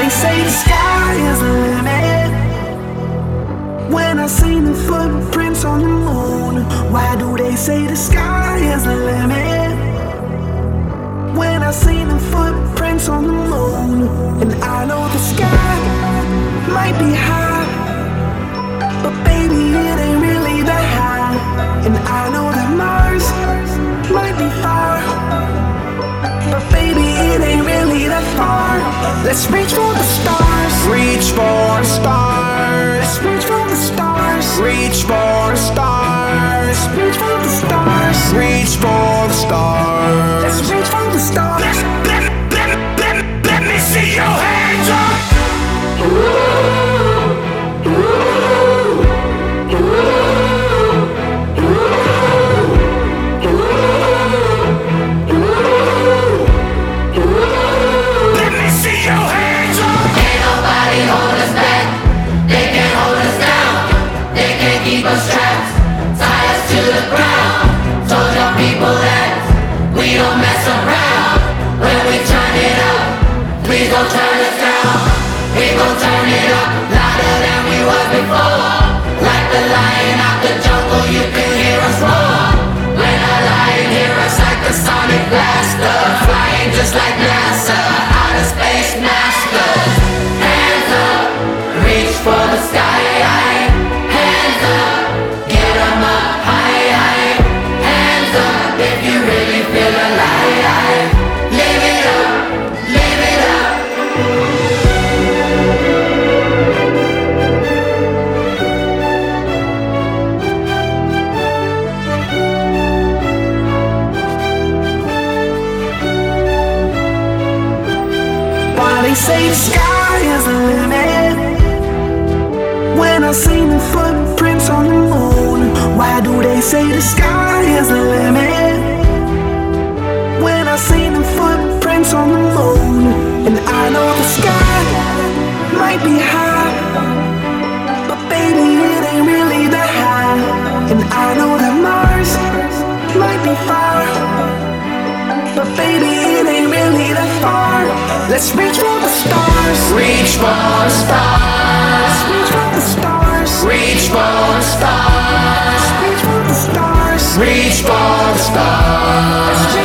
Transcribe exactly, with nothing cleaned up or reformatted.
they say the sky is the limit? When I seen the footprints on the moon, why do they say the sky is the limit? When I seen the footprints on the moon, and I know the sky might be high, but baby it ain't really that high. And I know that Mars might be far, but baby it ain't really that far. Let's reach for the stars. Reach for the stars. Let's reach for the stars. Reach for the stars. Reach for the stars. Reach for the stars. Let's reach for the stars. Let, let, let, let, let me see your hands up. Let me see your hands up. Ain't nobody hold us back. They can't hold us down. They can't keep us trapped. Tie us to the ground. Told your people that we don't mess around. When we turn it up, please don't turn us down. We gon' turn it up louder than we was before. Like the lion out the jungle, you can hear us roar. When a lion hear us like a sonic blaster, flying just like NASA, outer space masters. Hands up, reach for the sky. Hands up, get 'em up high. Hands up if you really feel alive. Live it up, live it up. Why they say the sky is the limit? When I seen the footprints on the moon, why do they say the sky is the limit? When I seen the footprints on the moon, and I know the sky might be high, but baby it ain't really that high. And I know that Mars might be far, but baby it ain't really that far. Let's reach for the stars. Reach for the stars. Reach for the stars. Reach for the stars. Reach for the stars. Reach for the stars.